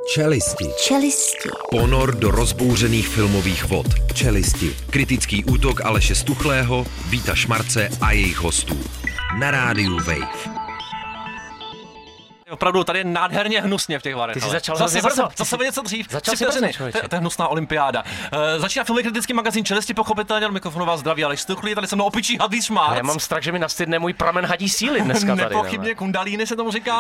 Čelisti. Ponor do rozbouřených filmových vod. Čelisti. Kritický útok Aleše Stuchlého, Víta Šmarce a jejich hostů. Na rádiu Wave. Opravdu tady je nádherně hnusně v těch varech. Ty jsi začal zase něco dřív. Začal To je hnusná olympiáda. Začíná filmový kritický magazín Čelisti, pochopitelně, od mikrofonu vás zdraví Aleš Stuchlý, tady se mnou opičí hadlý Šmarc. Já mám strach, že mi nastydne můj pramen hadí síly dneska tady. Nepochybně kundalíny se tomu říká.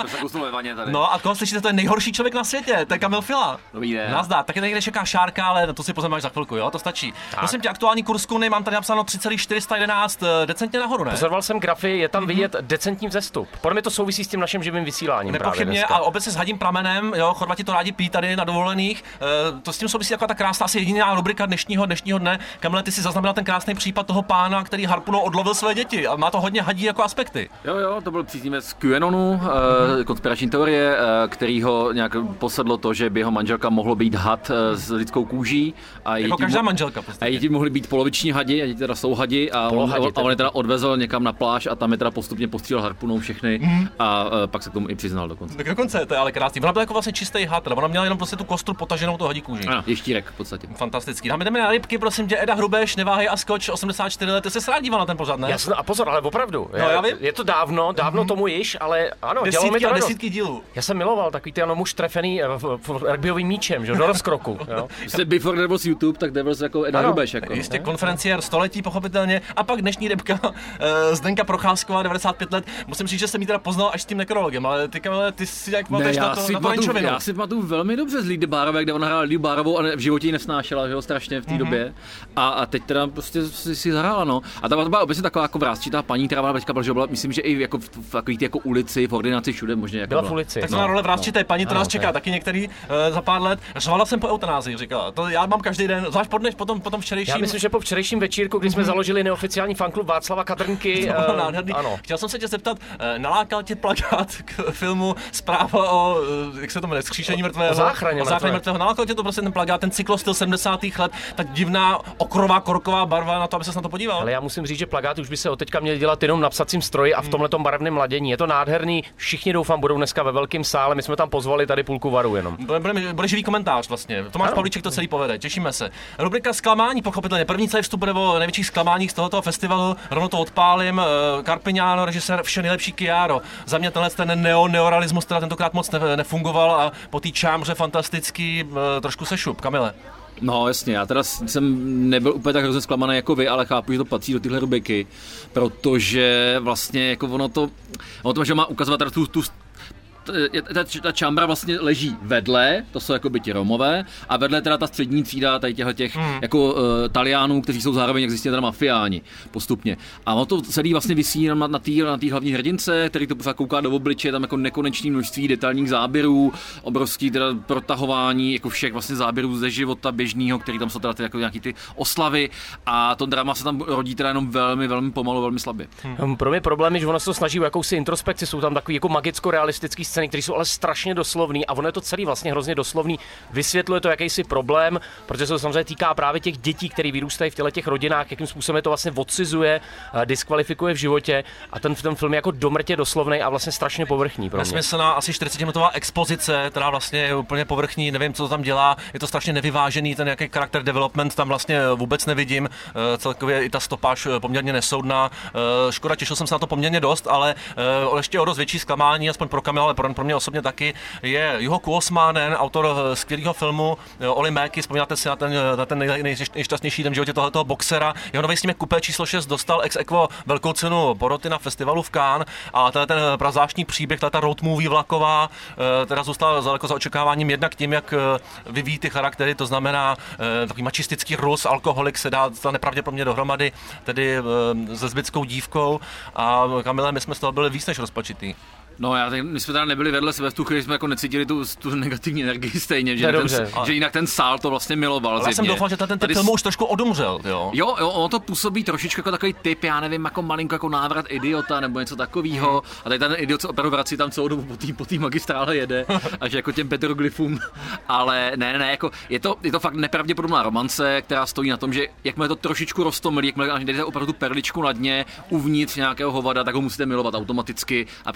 No a koho slyšíte, to je nejhorší člověk na světě, to je Kamil Fila. Dobrý den. Nazdar, taky tady čeká Šárka, ale to si poznáš za chvilku, jo, to stačí. Prosím tě, aktuální kurz kuny, mám tady napsáno 3,411, decentně nahoru, ne? Pozoroval jsem grafy, je tam vidět decentní vzestup. Podle mě to souvisí s tím naším živým vysíláním. Nepochybně, a opět se s hadím pramenem, jo, Chorvati to rádi pijí tady na dovolených. To s tím souvisí taková ta krásná, asi jediná rubrika dnešního dne. Kamile, ty si zaznamenal ten krásný případ toho pána, který harpunou odlovil své děti a má to hodně hadí jako aspekty. Jo, to byl příznivec QAnonu, konspirační teorie, který ho nějak posedlo to, že by jeho manželka mohlo být had s lidskou kůží. A jako každá manželka prostě. A děti mohly být poloviční hadi, a děti teda jsou hadi a on je teda odvezl někam na pláž a tam je teda postupně postřílel harpunou všechny a pak se k tomu i přiznal dokonce. Tak dokonce, to je ale krásný. Ona byla jako vlastně čistý had, ona měla jenom prostě tu kostru potaženou toho hadí kůži. Ano, je štírek v podstatě. Fantastický. Jdeme na rybky, prosím tě, Eda Hrubeš, Neváhej a skoč, 84 let. Ty jsi rád díval na ten pořad, ne? Jasně, a pozor, ale opravdu. No, já vím. Je to dávno tomu již, ale ano, dělalo mi to radost. Desítky dílů. Já jsem miloval takový ty muž trefený rugbyovým míčem, že do rozkroku, jo. Jste Before Devils YouTube, tak Devils jako Eda Hrubeš jako. Jistě konferenciér století pochopitelně a pak dnešní rybka Zdenka Procházková, 95 let. Musím říct, že jsem ji teda poznal až s tím nekrologem, ale ty si jak pamatuješ na to rančovinu. Já si pamatuju velmi dobře z Lidy Bárové, kde ona hrála Lidu Bárovou a v životě ji nesnášela, že jo, strašně v té době. A teď teda prostě si zahrála, no. A ta byla obecně taková jako vrásčitá paní, která teďka byla, myslím, že i jako v takový jako ulici, v ordinaci všude možně jako byla v ulici. Tak to role vrásčité paní, to nás čeká taky některý za pár let. Řvala jsem po eutanázii, říkala. To já mám každý den, zvlášť potom včerejším. Já myslím, že po včerejším večírku, kdy jsme založili neoficiální fanklub Václava Kadrnky. Ano. Chtěl jsem se tě zeptat, nalákal tě plakát k filmu Zpráva o, jak se to jmenuje, Skříšení mrtvého. O záchraně mrtvého. Nalákal tě to prostě ten plakát, ten cyklostyl 70. let, ta divná okrová korková barva na to, aby se na to podíval. Ale já musím říct, že plakát už by se od teďka měl dělat jenom na psacím stroji a v tomhletom barevném ladění. Je to nádherný. Všichni doufám budou dneska ve velkém sále. My jsme tam pozvali tady půlku varu jenom. Bude živý komentář vlastně. Tomáš Pavlíček to celý povede. Těšíme se. Rubrika zklamání, pochopitelně. První celý vstup nebo největších zklamání z tohoto festivalu. Rovno to odpálím. Carpignano, režisér, vše nejlepší Chiaro. Za mě ten neorealismus teda tentokrát moc nefungoval a po té čámře fantastický trošku se šup. Kamile. No jasně, já teda jsem nebyl úplně tak hrozně zklamaný jako vy, ale chápu, že to patří do tyhle rubriky, protože vlastně jako ono to, že má ukazovat teda ta čambra vlastně leží vedle, to jsou jako by ti Romové, a vedle teda ta střední třída tady těch jako Taliánů, kteří jsou zároveň, jak zjistili, teda mafiáni postupně. A ono to celý vlastně visí na té hlavní hrdince, který to kouká do obličeje, tam jako nekonečné množství detailních záběrů, obrovský teda protahování jako všech vlastně záběrů ze života běžného, který tam jsou teda jako nějaký ty oslavy, a to drama se tam rodí teda jenom velmi, velmi pomalu, velmi slabě. Pro mě problém je, že ono se to snaží o jakousi introspekci, jsou tam takový jako magicko-realistický scény, které jsou ale strašně doslovný, a ono je to celý vlastně hrozně doslovný. Vysvětluje to jakýsi problém, protože se to samozřejmě týká právě těch dětí, které vyrůstají v těch rodinách, jakým způsobem je to vlastně odcizuje, diskvalifikuje v životě, a ten film je jako domrtě doslovný a vlastně strašně povrchní pro mě. Nesmyslná asi 40minutová expozice, která vlastně je úplně povrchní, nevím, co to tam dělá, je to strašně nevyvážený, ten jaký charakter development tam vlastně vůbec nevidím. Celkově i ta stopáž poměrně nesoudná. Škoda, těšil jsem se na to poměrně dost, ale ještě o dost větší zklamání, aspoň pro Kamila, ale pro mě osobně taky, je Juho Kuosmanen, autor skvělého filmu Oli Mäki. Vzpomínáte si na ten nejšťastnější den v životě tohoto boxera. Jeho nový snímek Kupé číslo 6 dostal ex aequo velkou cenu poroty na festivalu v Cannes, a ten prazáštní příběh, ta road movie vlaková, teda zůstal daleko za očekáváním, jednak tím, jak vyvíjí ty charaktery, to znamená takový mačistický Rus, alkoholik se dá nepravděpodobně dohromady, tedy se zbytskou dívkou, a Kamile, my jsme z toho byli víc než rozpačitý. No my jsme teda nebyli vedle sebe, v tu chvíli jsme jako necítili tu negativní energii stejně, že jinak ten sál to vlastně miloval. Ale já jsem doufal, že ten film už trošku odumřel, jo. Jo, ono to působí trošičku jako takový typ, já nevím, jako malinko jako návrat idiota nebo něco takového. A tady ten idiot se opravdu vrací tam celou dobu po té magistrále jede, až jako těm petroglyfům. Ale ne, jako je to fakt nepravděpodobná romance, která stojí na tom, že jakmile to trošičku roztomilí, jakmile jdete opravdu perličku na dně uvnitř nějakého hovada, tak ho musíte milovat automaticky a prostě přestávat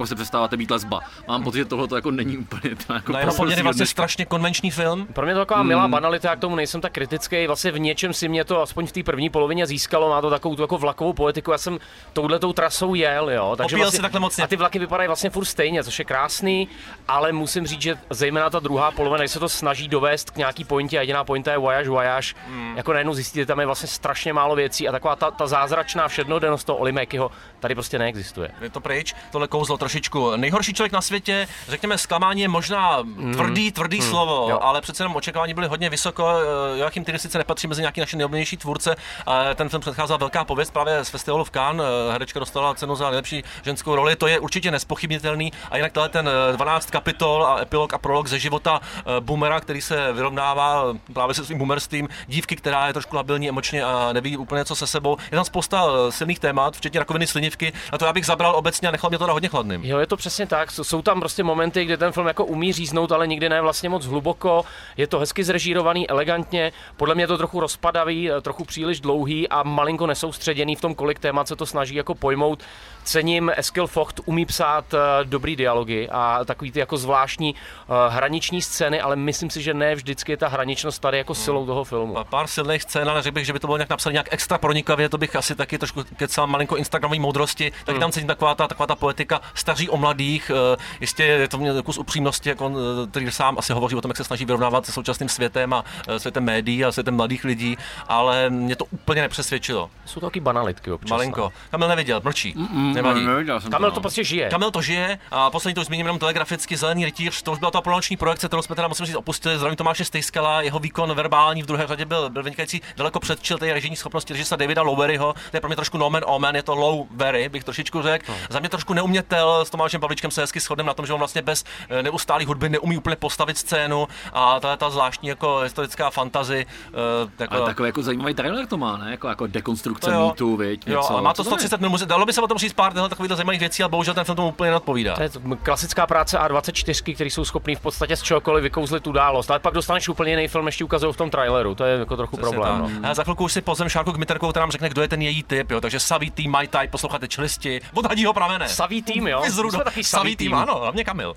necháte být lesba. Mám pocit, že tohle to jako není úplně to jako Na jeho poměry vlastně strašně konvenční film. Pro mě to taková milá banalita, já k tomu nejsem tak kritický. Vlastně v něčem si mě to aspoň v té první polovině získalo, má to takovou tu jako vlakovou poetiku. Já jsem touhletou trasou jel, jo. Takže Opíjel si takhle mocně. A ty vlaky vypadají vlastně furt stejně, což je krásný, ale musím říct, že zejména ta druhá polovina, když se to snaží dovést k nějaký pointě, a jediná pointa je voyage, jako najednou zjistíte, tam je vlastně strašně málo věcí a taková ta zázračná všednodennost toho Oli Mackeyho tady prostě neexistuje. Je to pryč, tohle kouzlo trošičku. Nejhorší člověk na světě, řekněme, zklamání je možná tvrdý slovo, jo. Ale přece jenom očekávání byly hodně vysoko. Joachim Trier sice nepatří mezi nějaký naše nejoblíbenější tvůrce, ale ten film předcházel velká pověst právě z festivalu v Cannes. Herečka dostala cenu za nejlepší ženskou roli, to je určitě nespochybnitelný. A jinak ten 12 kapitol a epilog a prolog ze života boomera, který se vyrovnává právě se svým boomerstvím, dívky, která je trošku labilní emočně a neví úplně co se sebou. Je tam spousta silných témat, včetně rakoviny slinivky. Na to já bych zabral obecně a nechal mě to na hodně chladným. Jo, je to přesně tak. Jsou tam prostě momenty, kde ten film jako umí říznout, ale nikdy ne vlastně moc hluboko. Je to hezky zrežírovaný, elegantně. Podle mě je to trochu rozpadavý, trochu příliš dlouhý a malinko nesoustředěný v tom, kolik témat se to snaží jako pojmout. Cením, Eskil Vogt umí psát dobrý dialogy a takový ty jako zvláštní hraniční scény, ale myslím si, že ne vždycky je ta hraničnost tady jako silou toho filmu. Pár silných scén, ale řekl bych, že by to bylo nějak napsané nějak extra pronikavě, to bych asi taky trošku kecal malinko instagramové moudrosti, taky tam cítím taková ta poetika staří o mladých, jistě je to mě kus upřímnosti, jako který sám asi hovoří o tom, jak se snaží vyrovnávat se současným světem a světem médií a světem mladých lidí, ale mě to úplně nepřesvědčilo. Jsou to taky banalitky občas. Malinko. Kamil neviděl, mlčí. Nevadí. Kamil to prostě žije. Kamil to žije a poslední to už zmíním jenom telegraficky, Zelený rytíř, to už byla ta pronoční projekce, kterou jsme teda musím říct opustili. Zdravím Tomáše Stejskala, jeho výkon verbální v druhé řadě byl vynikající, daleko předčil té režijní schopnosti režisera Davida Loweryho. To je pro mě trošku nomen omen, je to low very, bych trošičku řekl. Za mě trošku neumětel, s Tomášem Pavličkem se hezky shodneme na tom, že on vlastně bez neustálých hudby neumí úplně postavit scénu a ta zvláštní jako historická fantasy. Ale takový jako zajímavý trailer to má, ne? Jako dekonstrukce mýtu, viď? Jo, a má to 130 minut, dalo by se o tom říct pár takových zajímavých věcí, ale bohužel ten film tomu úplně neodpovídá. To je klasická práce A24, který jsou schopní v podstatě z čehokoliv vykouzlit událost, ale pak dostaneš úplně jiný film, ještě ukazují v tom traileru, to je jako trochu problém. No. A za chvilku už si pozvem Šárku Kmiterkovou, která nám řekne, kdo je ten její typ, jo, takže savý tým, my type, posloucháte Čelisti, od Hadího pramene. Savý tým, jo? Jsme taky savý tým, ano, hlavně Kamil.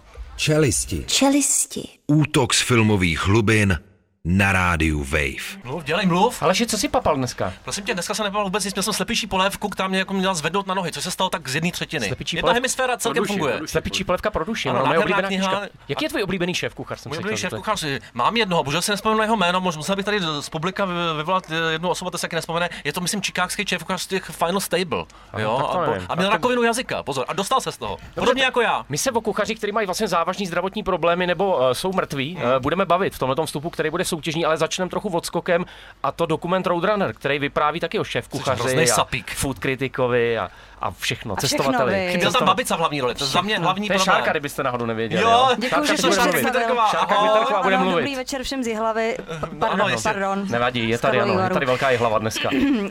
Čelisti. Útok z filmových hlubin na rádiu Wave. Dělej mluv. Aleši, co jsi papal dneska? Prosím tě, dneska jsem nepapal vůbec nic, měl jsem slepější polévku, která mě jako měla zvednout na nohy, což se stalo tak z 1/3. Jedna hemisféra celkem funguje. Slepíčí polévka pro duši, ano, moje oblíbená kniha. Jaký je tvůj oblíbený šéfkuchař? Můj oblíbený šéfkuchař, mám jednoho, bohužel si nespomenu na jeho jméno, musel bych tady z publika vyvolat jednu osobu, to se taky nespomene. Je to myslím chicagský šéfkuchař z těch Final Stable. Jo, a měl rakovinu jazyka, pozor, a dostal se z toho. Podobně jako já. My se o kuchařích, kteří mají vlastně závažný zdravotní problémy nebo jsou mrtví, budeme bavit v tomto vstupu, který bude soutěžní, ale začneme trochu odskokem, a to dokument Roadrunner, který vypráví taky o šéfkuchaři a food kritikovi a všechno, cestovateli. Chyběl tam Babica v hlavní roli, to je za mě hlavní problém. To je Šárka, kdybyste náhodou nevěděli. Jo, děkuji, že jste Šárka Kmiterková bude mluvit. Dobrý večer všem z Jihlavy. Pardon. Nevadí, je tady velká Jihlava dneska.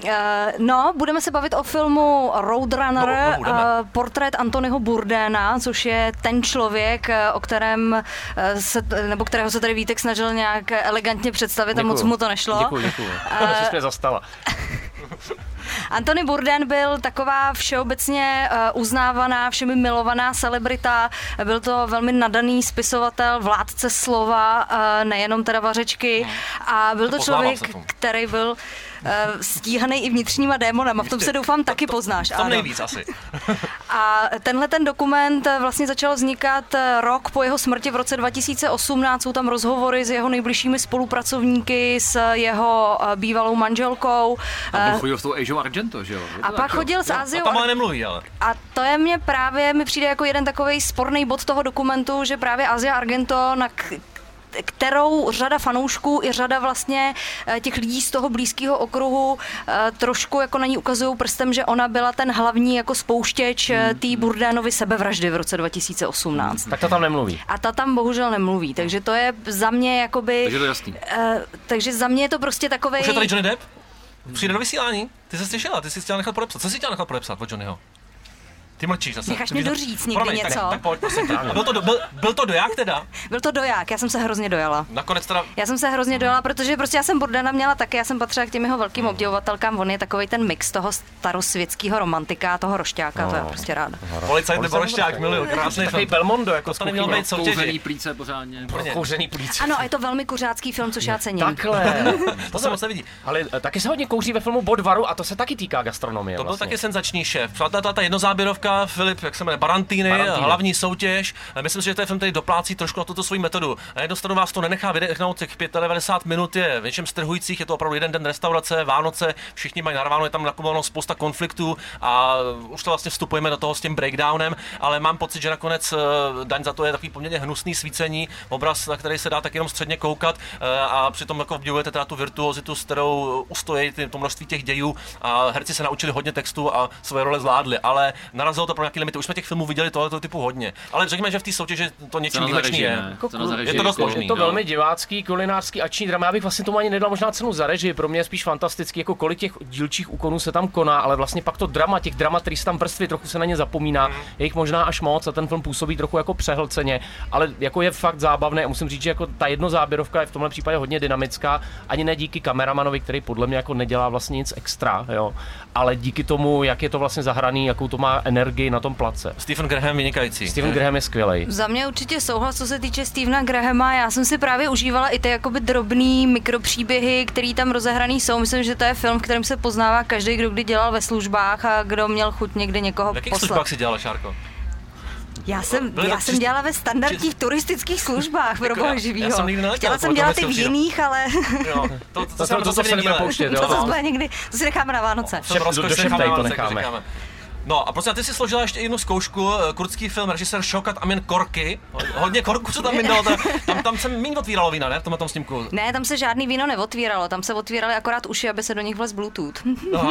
No, budeme se bavit o filmu Roadrunner, portrét Anthonyho Bourdaina, což je ten člověk, o kterého se tady Vítek snažil nějak elegantně představit a moc mu to nešlo. Děkuji. Jsi mě zastala. Anthony Bourdain byl taková všeobecně uznávaná, všemi milovaná celebrita. Byl to velmi nadaný spisovatel, vládce slova, nejenom teda vařečky. A byl to člověk, který byl stíhaný i vnitřníma démonama. V tom se doufám taky poznáš. Tam nejvíc asi. A tenhle ten dokument vlastně začal vznikat rok po jeho smrti v roce 2018. Jsou tam rozhovory s jeho nejbližšími spolupracovníky, s jeho bývalou manželkou. A chodil s tou Asiou Argento, že jo? A pak chodil s Asiou. A tam ale nemluví, ale. A to je mi přijde jako jeden takovej sporný bod toho dokumentu, že právě Asia Argento, kterou řada fanoušků i řada vlastně těch lidí z toho blízkého okruhu trošku jako na ní ukazují prstem, že ona byla ten hlavní jako spouštěč té Bourdainovy sebevraždy v roce 2018. Tak ta tam nemluví. A ta tam bohužel nemluví, takže to je za mě jakoby... Takže to je jasný. Takže za mě je to prostě takovej... Už je tady Johnny Depp? Přijde do vysílání? Ty jsi slyšela, ty jsi chtěla nechat podepsat. Co jsi chtěla nechat podepsat od Johnnyho? Ty mlčíš zase. Necháš mě doříct někdy něco. Tak pojď, prosím. Byl to doják teda? Byl to doják, já jsem se hrozně dojala. Nakonec teda... Já jsem se hrozně dojala, protože prostě já jsem Burdena měla taky, já jsem patřila k těm jeho velkým obdivovatelkám, on je takovej ten mix toho starosvětského romantika, toho rošťáka, to já prostě ráda. Policajt nebo rošťák, miluju, krásný Takový Belmondo, jako to neměl být soutěži. Kouřený plíce pořádně. Kouřený plíce. Ano, a je to velmi kuřácký film, což já cením. Takhle. To se moc nevidí. Ale taky se hodně kouří ve filmu Bodvaru a to se taky týká gastronomie. To byl vlastně. taky senzační šéf. Ta jednozáběrovka, Filip, jak se jmenuje, Barantini, hlavní soutěž. Myslím si, že ten film tady doplácí trošku na tuto svoji metodu. Na jednu stranu vás to nenechá vydechnout, těch 95 minut je v něčem strhujících, je to opravdu jeden den restaurace, Vánoce, všichni mají narváno, je tam nakupováno spousta konfliktů a už to vlastně vstupujeme do toho s tím breakdownem, ale mám pocit, že nakonec daň za to je takový poměrně hnusný svícení, obraz, na který se dá tak jenom středně koukat a přitom jako obdivujete teda tu virtuozitu, s kterou ustojí to množství těch dějů a herci se naučili hodně textu a svoje role zvládli, ale narazilo to pro nějaký limity. Už jsme těch filmů viděli tohoto typu hodně. Ale řekněme, že v té soutěži to něčím výjimečný je. Je to dost možný. Je to velmi divácký, kulinářský akční drama. Já bych vlastně tomu ani nedal možná cenu za režii. Pro mě je spíš fantastický, jako kolik těch dílčích úkonů se tam koná, ale vlastně pak to drama, těch dramat, který se tam vrství, trochu se na ně zapomíná. Je jich možná až moc a ten film působí trochu jako přehlceně, ale jako je fakt zábavné a musím říct, že jako ta jednozáběrovka je v tomhle případě hodně dynamická, ani ne díky kameramanovi, který podle mě jako nedělá vlastně nic extra, jo, ale díky tomu, jak je to vlastně zahraný, jakou to má energii na tom place. Stephen Graham vynikající. Stephen Graham je skvělej. Za mě určitě souhlas, co se týče Stephena Grahama. Já jsem si právě užívala i ty jakoby drobný mikropříběhy, který tam rozehraný jsou. Myslím, že to je film, v kterém se poznává každý, kdo kdy dělal ve službách a kdo měl chuť někde někoho poslat. V jakých poslat. službách si dělala, Šárko? Já jsem dělala ve standardních turistických službách pro boha živýho. Chtěla jsem dělat i v jiných, ale... Jo, to se nebudeme pouštět. To si necháme na Vánoce. To necháme. No a prostě ty si složila ještě jednu zkoušku, kurdský film, režisér Šokat Amin Korky. Hodně korku se tam vydalo, tam se méně otvíralo vína, ne? V tomhle snímku. Ne, tam se žádný víno neotvíralo, tam se otvíraly akorát uši, aby se do nich vlez Bluetooth.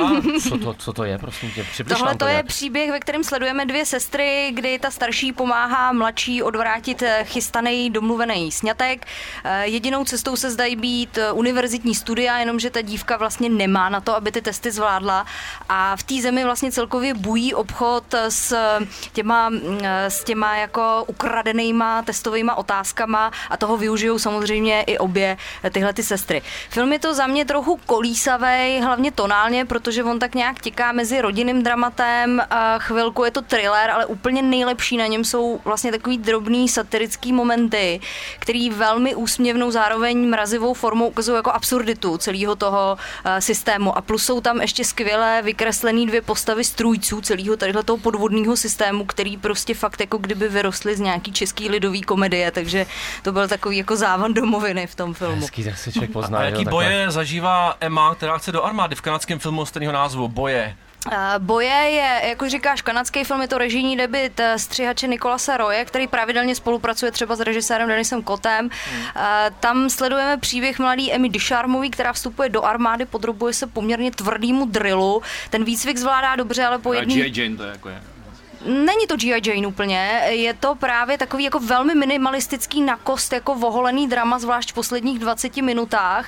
Co to je, prosím tě? Tohle to je příběh, ve kterém sledujeme dvě sestry, kdy ta starší pomáhá mladší odvrátit chystaný domluvený sňatek. Jedinou cestou se zdají být univerzitní studia, jenomže ta dívka vlastně nemá na to, aby ty testy zvládla a v té zemi vlastně celkově bují obchod s těma jako ukradenýma testovýma otázkama a toho využijou samozřejmě i obě tyhle ty sestry. Film je to za mě trochu kolísavej, hlavně tonálně, protože on tak nějak tiká mezi rodinným dramatem, chvilku je to thriller, ale úplně nejlepší na něm jsou vlastně takový drobný satirický momenty, který velmi úsměvnou, zároveň mrazivou formou ukazují jako absurditu celého toho systému a plus jsou tam ještě skvěle vykreslený dvě postavy strůjců celého toho podvodného systému, který prostě fakt jako kdyby vyrostly z nějaký český lidový komedie, takže to byl takový jako závan domoviny v tom filmu. Hezký, tak se člověk pozná. A jaký boje zažívá Emma, která chce do armády v kanadském filmu stejného názvu Boje? Boje je, jako říkáš, kanadský film, je to režijní debut střihače Nicolase Roye, který pravidelně spolupracuje třeba s režisérem Denisem Cottem. Tam sledujeme příběh mladý Emmy Ducharmový, která vstupuje do armády, podrobuje se poměrně tvrdému drillu. Ten výcvik zvládá dobře, ale po jedný... G.I. Jane to je jako je. Není to G.I. Jane úplně, je to právě takový jako velmi minimalistický na kost, jako voholený drama, zvlášť v posledních 20 minutách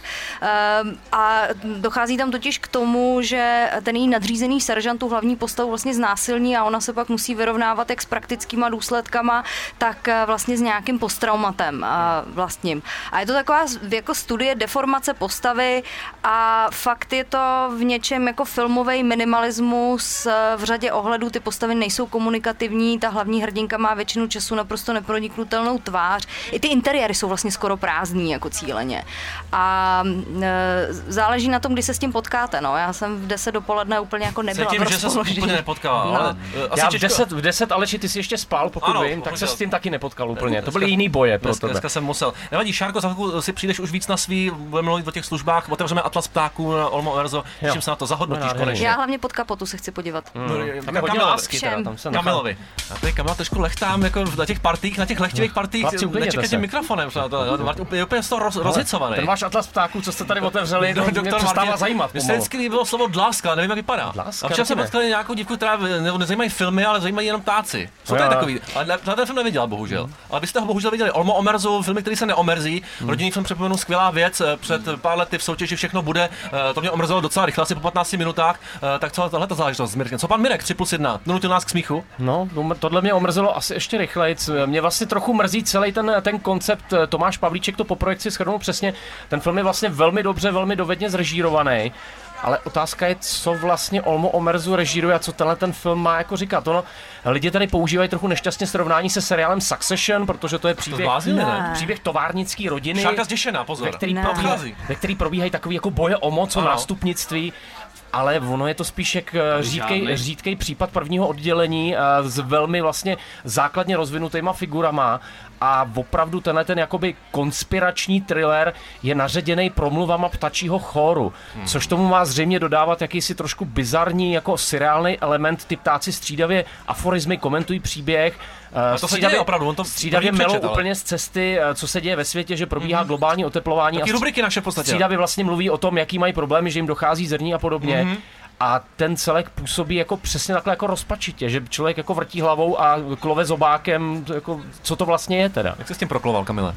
a dochází tam totiž k tomu, že ten její nadřízený seržant tu hlavní postavu vlastně znásilní a ona se pak musí vyrovnávat jak s praktickýma důsledkama, tak vlastně s nějakým posttraumatem vlastním. A je to taková jako studie deformace postavy a fakt je to v něčem jako filmový minimalismus, v řadě ohledů ty postavy nejsou komunikativní, ta hlavní hrdinka má většinu času naprosto neproniknutelnou tvář. I ty interiéry jsou vlastně skoro prázdný jako cíleně. A záleží na tom, kdy se s tím potkáte. No. Já jsem v 10 dopoledne úplně jako nebyla. Cítím, že se úplně nepotkala. No. Ale já v 10, Aleši, ty jsi ještě spal, pokud vím, tak se s tím taky nepotkal úplně. To byly jiný boje pro tebe. Dneska jsem musel. Nevadí, Šárko, za chvilku si přijdeš už víc na svý, budeme mluvit o těch službách, otevřeme Atlas ptáků na Olmo Erzo, těším se na to, zahodnotíš konečně. Já hlavně pod kapotu se chci podívat. Kamilovi. A tady Kamila trošku lechtám jako na těch partích, na těch lehtivých partích, nečekat tím mikrofonem. Je úplně z toho rozhicovaný. Ten váš Atlas ptáků, co jste tady otevřeli, to mě přestává zajímat. Mně se vždycky bylo slovo dláska, ale nevím, jak vypadá. A včera jsem potkal nějakou dívku, která nezajímají filmy, ale zajímají jenom ptáci. Co to je takový? Ale na ten film neviděla, bohužel. Ale byste ho bohužel viděli. Olmo Omerzu, filmy, který se neomrzí. Rodinný film, připomenu, skvělá věc. Před pár lety v soutěži Všechno bude. To mě omrzelo docela rychle, asi po 15 minutách. Tak celá tahle záležitost. Co pan Mirek 3+1 donutil nás k smíchu? No, tohle mě omrzelo asi ještě rychlejc. Mě vlastně trochu mrzí celý ten koncept. Tomáš Pavlíček to po projekci shrnul přesně. Ten film je vlastně velmi dobře, velmi dovedně zrežírovaný. Ale otázka je, co vlastně Olmo Omerzu režíruje a co tenhle ten film má jako říkat. Lidi tady používají trochu nešťastně srovnání se seriálem Succession, protože to je příběh továrnické rodiny. Šárka zděšená, pozor. Ve který probíhají takový jako boje o moc, o nástupnictví. Ale ono je to spíš jak řídkej případ prvního oddělení s velmi vlastně základně rozvinutýma figurama a opravdu ten jakoby konspirační thriller je naředěnej promluvama ptačího chóru, což tomu má zřejmě dodávat jakýsi trošku bizarní jako seriálný element, ty ptáci střídavě aforizmy komentují příběh, to se děje opravdu, on to střídavě melou úplně z cesty, co se děje ve světě, že probíhá globální oteplování. Taky rubriky naše v podstatě. Střídavě vlastně mluví o tom, jaký mají problémy, že jim dochází zrní a podobně. A ten celek působí jako přesně takhle jako rozpačitě, že člověk jako vrtí hlavou a klove zobákem, jako, co to vlastně je teda. Jak jsi s tím prokloval, Kamile?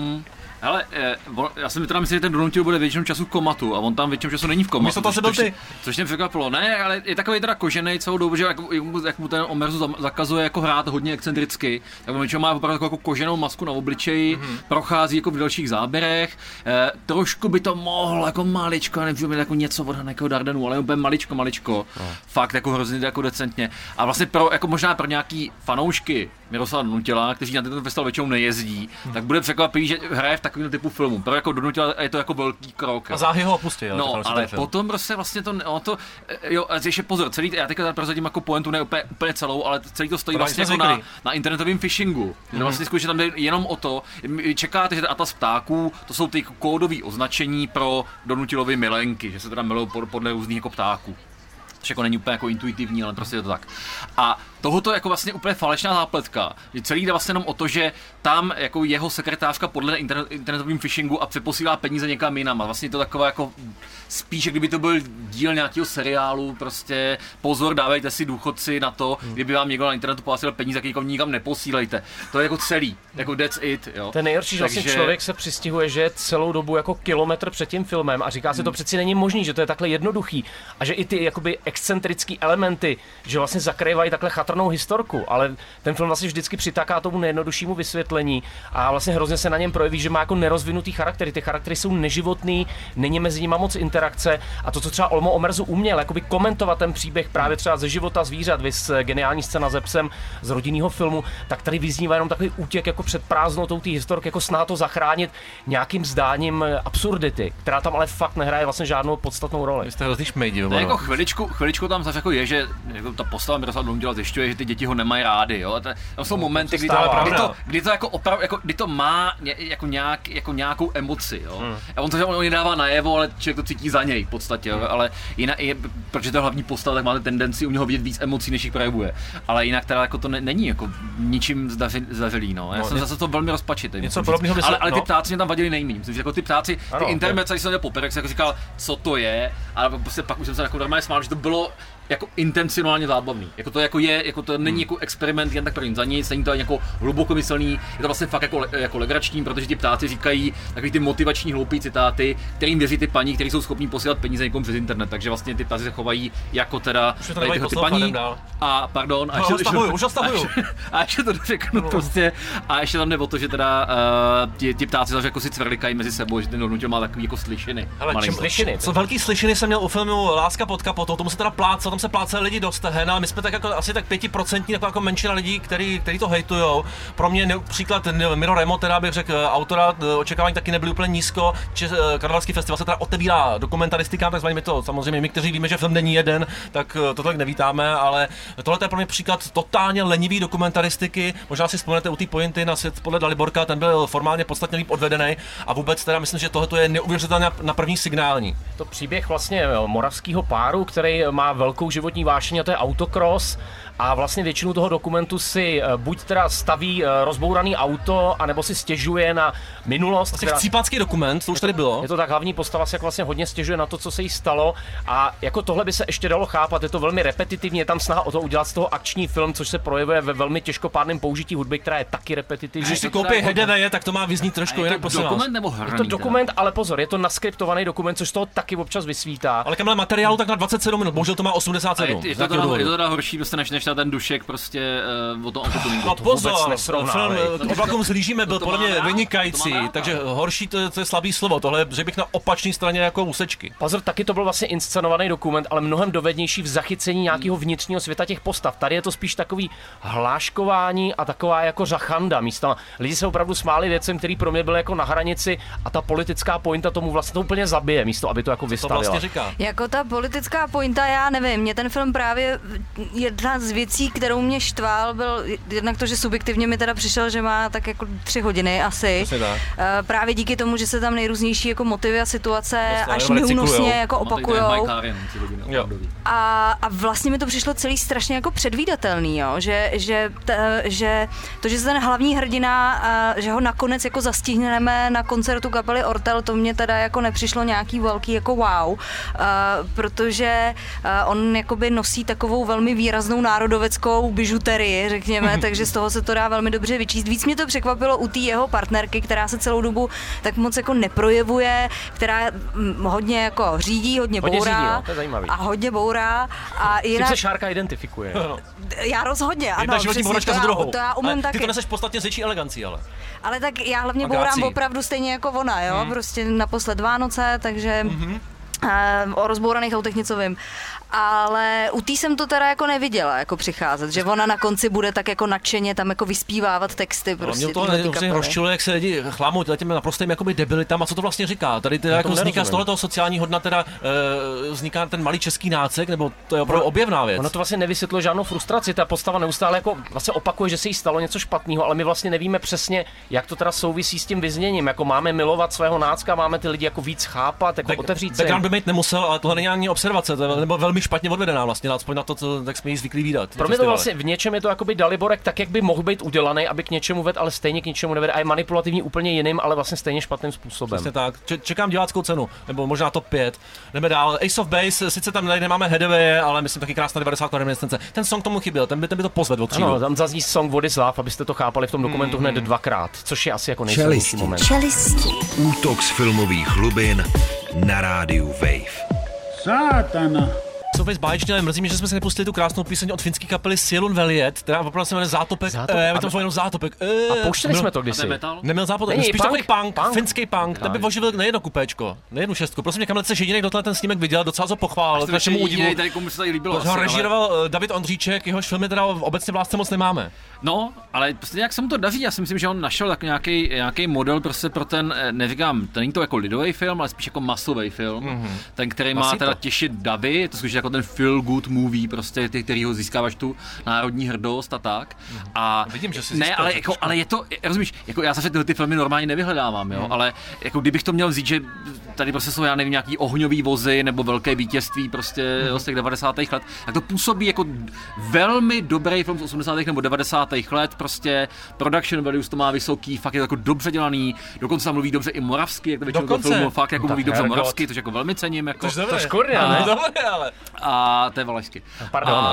Ale já jsem teda myslel, že ten Donutil bude většinou času v komatu a on tam většinou času není v komatu. Což mě překvapilo. Ne, ale je takový teda koženej celou dobu, že jak mu ten Omerzu zakazuje jako hrát hodně excentricky, tak on většinou má opravdu jako koženou masku na obličeji, prochází jako v dalších záběrech. Trošku by to mohlo jako maličko, nevím, jako něco od Hanekého Dardenu, ale úplně maličko. Fakt jako hrozně jako decentně. A vlastně jako možná pro nějaký fanoušky Miroslava Donutila, kteří na tento festival většinou nejezdí, tak bude překvapivý, že hraje v takovém typu filmu. Pro jako Donutila je to jako velký krok. A záhy ho opustí, jo. No, ale potom prostě vlastně to jo, ještě pozor, celý, já teďka prozradím jako pointu ne úplně celou, ale celý to stojí vlastně jako na internetovém phishingu. Vlastně skutečně tam jde jenom o to, čekáte, že ta atlas ptáků, to jsou ty kódové označení pro Donutilovy milenky, že se teda milou podle různých jako ptáků. Což jako není úplně jako intuitivní, ale prostě je to tak. A tohoto je jako vlastně úplně falešná zápletka. Celý jde vlastně jenom o to, že tam jako jeho sekretářka podle internetovým phishingu a přeposílá peníze někam jinam. A vlastně to taková jako spíš, kdyby to byl díl nějakého seriálu, prostě pozor, dávejte si důchodci na to, kdyby vám někdo na internetu posílal peníze, tak nikam neposílejte. To je jako celý, jako that's it, jo. Ten nejhorší, že vlastně člověk se přistihuje, že je celou dobu jako kilometr před tím filmem a říká si, to přeci není možný, že to je takhle jednoduchý a že i ty jakoby excentrický elementy, že vlastně zakrývají takhle chatrnou historku, ale ten film vlastně vždycky přitaká tomu nejjednoduššímu vysvětlení a vlastně hrozně se na něm projeví, že má jako nerozvinutý charaktery. Ty charaktery jsou neživotný, není mezi nimi moc interakce a to, co třeba Olmo Omerzu uměl, jakoby komentovat ten příběh právě třeba ze života zvířat, viz geniální scéna se psem z rodinného filmu, tak tady vyznívá jenom takový útěk jako před prázdnotou té historky, jako snaha to zachránit nějakým zdáním absurdity, která tam ale fakt nehraje vlastně žádnou podstatnou roli. Vy jste hrozný šmejdi, jako chviličku tam zase jako je, že jako ta postava Miroslava Donutila zjišťuje, že ty děti ho nemají rády, jo. To jsou momenty, kdy to jako opravdu, jako kdy to má jako nějakou emoci, jo. A on to nedává najevo, ale člověk to cítí za něj v podstatě, jo. Ale jinak, protože to je hlavní postava, tak máte tendenci u něho vidět víc emocí, než jich projevuje. Ale jinak teda jako to není jako ničím zdařilý, no. Já jsem zase to velmi rozpačitý. Ale ty ptáci mě tam vadili nejméně. Myslím, že jako ty ptáci, ty intermezzo, když jsem poprvé, jak jsem jako říkal, co to je, ale prostě pak už jsem se jako normálně smál, že to bylo jako intencionálně zábavný. Jako to jako je, jako to není jako experiment jen tak první za nic, není to ani jako hlubokomyslný, je to vlastně fakt jako legrační, protože ti ptáci říkají takový ty motivační hloupý citáty, kterým věří ty paní, kteří jsou schopní posílat peníze někomu přes internet. Takže vlastně ty ptáci se chovají jako teda ty paní a pardon, a ještě to řeknu prostě a ještě tam jde o to, že teda ti ptáci zase jako si cvrlikají mezi sebou, že ten Donutil má takový jako slišiny. Co velký slišiny jsem měl u filmu Láska pod kapotou, tomu se teda tam se pláceli lidi do stehen a my jsme tak jako asi tak 5% jako menšina lidí, který to hejtujou. Pro mě příklad Miro Remo, teda bych řekl, autora očekávání taky nebyly úplně nízko. Karlovarský festival se teda otevírá dokumentaristikám, takzvaně my to samozřejmě my, kteří víme, že film není jeden, tak to tak nevítáme, ale tohle je pro mě příklad totálně lenivý dokumentaristiky. Možná si vzpomenete u té pointy na Svět podle Daliborka, ten byl formálně podstatně líp odvedený a vůbec teda myslím, že tohle je neuvěřitelně na první signální. To příběh vlastně moravského páru, který má velkou životní vášeň, a to je autocross. A vlastně většinu toho dokumentu si buď teda staví rozbouraný auto, anebo si stěžuje na minulost. Vlastně chcípácký dokument, to už tady bylo. Je to tak, hlavní postava se vlastně hodně stěžuje na to, co se jí stalo. A jako tohle by se ještě dalo chápat, je to velmi repetitivní, je tam snaha o to udělat z toho akční film, což se projevuje ve velmi těžkopádném použití hudby, která je taky repetitivní. Když si koupí HDV, tak to má vyznít trošku jinak. Je to dokument nebo hraný? Je to dokument, ale pozor, je to naskriptovaný dokument, což z toho taky občas vysvítá. Ale Kamile, materiálu tak na 27 minut, bohužel to má 87. Je to teda horší, než než na ten Dušek prostě o tom autotuningu. No pozor, film K oblakům zlížíme byl podle mě vynikající, takže horší to je slabý slovo, tohle že bych na opačné straně jako úsečky. Pozor, taky to byl vlastně inscenovaný dokument, ale mnohem dovednější v zachycení nějakého vnitřního světa těch postav. Tady je to spíš takový hláškování a taková jako řachanda místama. Lidi se opravdu smáli věcem, který pro mě byly jako na hranici a ta politická pointa tomu vlastně to úplně zabije, místo aby to jako vystavila. To vlastně říká. Jako ta politická pointa, já nevím, mě ten film právě jedna z věcí, kterou mě štval, byl jednak to, že subjektivně mi teda přišel, že má tak jako 3 hodiny asi. Právě díky tomu, že se tam nejrůznější jako motivy a situace až neúnosně jako opakujou. A vlastně mi to přišlo celý strašně jako předvídatelný, jo? Že to, že se ten hlavní hrdina, že ho nakonec jako zastihneme na koncertu kapely Ortel, to mě teda jako nepřišlo nějaký velký jako wow, protože on jakoby nosí takovou velmi výraznou národoveckou bižuterii, řekněme, takže z toho se to dá velmi dobře vyčíst. Víc mě to překvapilo u té jeho partnerky, která se celou dobu tak moc jako neprojevuje, která hodně jako řídí, hodně bourá. To je zajímavý. A hodně bourá. A jinak... Tím se Šárka identifikuje. Já rozhodně, ano. Jedna životní bouračka za druhou. To já umím taky. Ty to neseš podstatně s větší elegancí, ale. Ale tak já hlavně bourám opravdu stejně jako ona, jo? Prostě naposled Vánoce, takže o rozbouraných autech něco vím. Ale u tý jsem to teda jako neviděla jako přicházet, že ona na konci bude tak jako nadšeně tam jako vyspívávat texty prostě. Mě to hrozně rozčilo, jak se lidi chlámou těmi naprostými jakoby debilitama, co to vlastně říká. Tady teda jako vzniká z tohoto sociální hodna teda vzniká ten malý český nácek, nebo to je opravdu objevná věc. Ono to vlastně nevysvětluje žádnou frustraci, ta postava neustále jako vlastně opakuje, že se jí stalo něco špatného, ale my vlastně nevíme přesně, jak to teda souvisí s tím vyzněním. Jako máme milovat svého nácka, máme ty lidi jako víc chápat, jako otevřít se. Background by mít nemusel, ale tohle není ani observace, to je, nebo velmi špatně odvedená vlastně, aspoň na to, co tak jsme jí zvyklí vídat. Pro mě to vlastně v něčem je to jakoby Daliborek tak, jak by mohl být udělaný, aby k něčemu vedl, ale stejně k něčemu nevede a je manipulativní úplně jiným, ale vlastně stejně špatným způsobem. Přesně tak. Čekám diváckou cenu, nebo možná top 5. Jdeme dál. Ace of Base, sice tam nemáme Headway, ale myslím taky krásná 90. reminiscence. Ten song tomu chyběl, ten by to pozvedl třídu. Ano, tam zazní song What is Love, abyste to chápali v tom dokumentu hned 2krát, což je asi jako nejsilnější moment. Útok z filmových hlubin na rádiu Wave. Sátana. Co vůbec báječně, ale mrzí mě, že jsme si nepustili tu krásnou píseň od finské kapely Sielun Veljet, která opravdu se jmenuje Zátopek. My tam jenom Zátopek. A pouštěli jsme to kdysi. Neměl Zátopek, spíš takový punk, finský punk, ten by oživil nejedno kupéčko, nejednu šestku. Prosím mě, kamhle se jediný, kdo ten snímek viděl, docela to pochválil, k našemu údivu. Ho režíroval David Ondříček, jehož filmy teda obecně v lásce moc nemáme. No, ale prostě jak se mu to daří, já si myslím, že on našel tak nějaký model prostě pro ten, neříkám, to není to jako lidový film, ale spíš jako masový film, ten, který má teda těšit davy, to skutečně jako ten feel good movie, prostě ty, který ho získáváš tu národní hrdost a tak. A vidím, že si ne, ale je to, rozumíš, jako já zase ty filmy normálně nevyhledávám, jo, ale jako kdybych to měl vzít, že tady prostě jsou, já nevím, nějaký ohňový vozy nebo velké vítězství prostě z těch 90. let, tak to působí jako velmi dobrý film z 80. nebo 90. let, prostě production values to má vysoký, fakt je to jako dobře dělaný, dokonce tam mluví dobře i moravsky, jak to většinou toho filmu, fakt jako mluví dobře moravsky, což jako velmi cením, jako. To škurňa, ne? A to je valašsky. Pardon.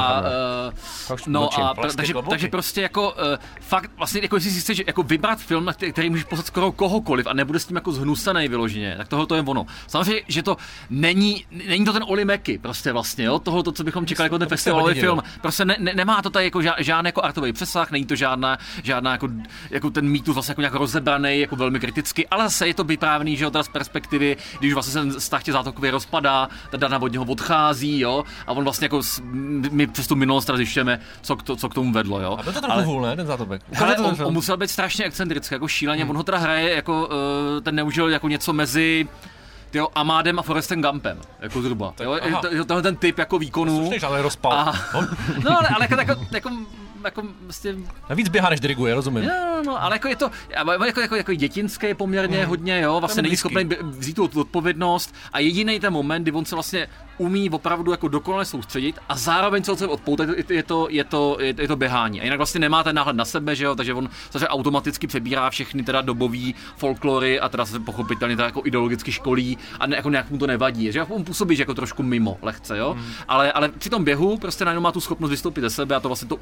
Takže prostě jako fakt vlastně jako jestli si chceš jako vybrat film, na který můžeš poslat skoro kohokoliv a nebude s tím jako zhnusený vyloženě, tak tohle to je ono. Samozřejmě, že to není to ten Oli Meky, prostě vlastně, jo, tohle to, co bychom čekali jako ten festivalový film. Prostě nemá to tady jako žádný jako artový přesah, není to žádná jako ten mýtus vlastně jako nějak rozebraný, jako velmi kriticky, ale zase je to vyprávěný, že jo, teda z perspektivy, když vlastně ten vztah tě Zátokově rozpadá, ta Dana od něho odchází, jo, a on vlastně jako my přes tu minulost teda zjišťujeme, co k tomu vedlo, jo. A byl to trochu hůl, ne, ten Zátopek? Ale on musel být strašně excentrický, jako šíleně, on ho teda hraje jako ten neužil jako něco mezi Amádem a Forrestem Gumpem, jako zhruba. Tohle ten typ jako výkonu. Což žádný rozpal. No ale jako vlastně... Navíc běhá, než diriguje, rozumím. No, ale jako je to jako dětinské poměrně hodně, jo, vlastně není schopný vzít tu odpovědnost a jediný ten moment, kdy on se vlastně umí opravdu jako dokonale soustředit a zároveň se odpoutat, je to běhání. A jinak vlastně nemá ten náhled na sebe, že jo, takže on se automaticky přebírá všechny teda dobový folklory a teda se pochopitelně teda jako ideologicky školí a jako nějak mu to nevadí, že on působí jako trošku mimo lehce, jo. Ale při tom běhu prostě najednou má tu schopnost vystoupit ze sebe a to vlastně to učí i teda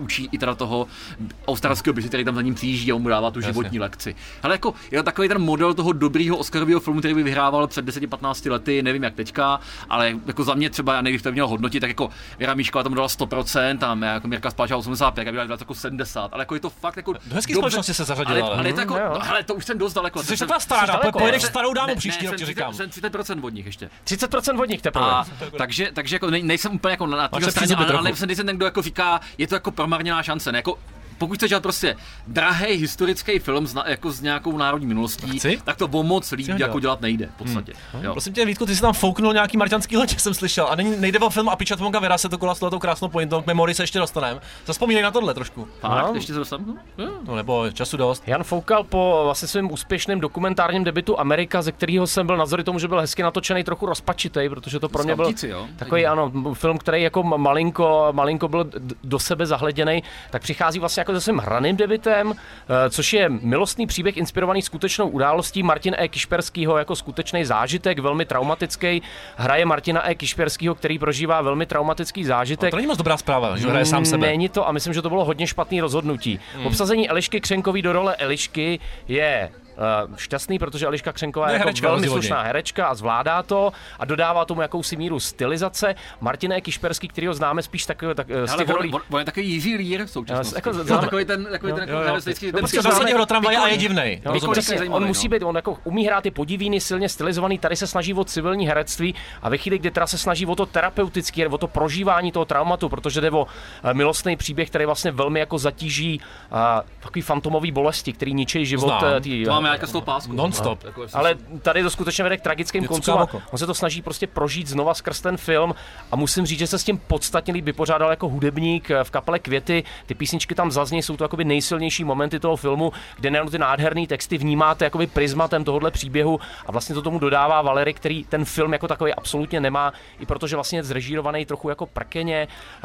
teda toho australského běžce, který tam za ním přijíždí a on mu dává tu životní lekci. Ale jako je to takový ten model toho dobrýho Oscarového filmu, který by vyhrával před 10-15 lety, nevím jak teďka, ale jako za mě třeba, já nevím, to měl hodnotit, tak jako Věra Míšková tomu dala 100%, a jako Mirka Spáčová 85, a byla jako 70, ale jako je to fakt jako do hezký společnosti se zařadila. Ale to jako, hele, to už jsem dost daleko. Jsi taková stará, pojedeš starou dámu příští rok, ti říkám. Jsem 30% od nich ještě. 30% od nich teprve. Takže jako nejsem úplně jako na té straně, ale nejsem ten, kdo jako říká, je to jako promarněná šance, ne? Jako, pokud chceš dělat prostě drahý historický film jako s nějakou národní minulostí, tak to o moc líp jako dělat nejde v podstatě. Prosím tě, Vítku, ty jsi tam fouknul nějaký marťanský leč, jsem slyšel. A nejde o film Apičat Vonga Vera, se to kola s tou krásnou pointou, k memory se ještě dostaneme. Zavzpomínej na tohle trošku. Ještě se dostanu? No nebo času dost. Jan foukal po vlastně svým úspěšným dokumentárním debutu Amerika, ze kterého jsem byl navzdory tomu, že byl hezky natočený, trochu rozpačitej, protože to pro mě byl takový film, který jako malinko byl do sebe zahleděný, tak přichází vlastně jako se svým hraným debutem, což je milostný příběh inspirovaný skutečnou událostí Martina E. Kišperskýho jako skutečný zážitek, velmi traumatický. Hraje Martina E. Kišperskýho, který prožívá velmi traumatický zážitek. To není moc dobrá zpráva, že hraje sám sebe. Není to a myslím, že to bylo hodně špatný rozhodnutí. Obsazení Elišky Křenkový do role Elišky je šťastný, protože Eliška Křenková je jako velmi slušná herečka a zvládá to a dodává tomu jakousi míru stylizace. Martin E. Kišperský, který ho známe spíš tak z těch rolí. On je takový Jiří Lír v současnosti. Takový ten zasadí ho do tramvaje a je divnej. On musí být, on jako umí hrát ty podivíny, silně stylizovaný, tady se snaží o civilní herectví a ve chvíli, kdy teda se snaží o to terapeutické, o to prožívání toho traumatu, protože jde o milostný příběh, který vlastně velmi jako zatíží takový fantomový bolesti, který ničí život. Jako z toho pásku. Non-stop. Ale tady to skutečně vede k tragickým koncům. On se to snaží prostě prožít znova skrz ten film a musím říct, že se s tím podstatně líp vypořádal jako hudebník v kapele Květy. Ty písničky tam zazní, jsou to jakoby nejsilnější momenty toho filmu, kde nejen ty nádherné texty vnímáte jakoby prismatem tohohle příběhu a vlastně to tomu dodává Valery, který ten film jako takový absolutně nemá, i protože vlastně je zrežírovaný trochu jako prkeně.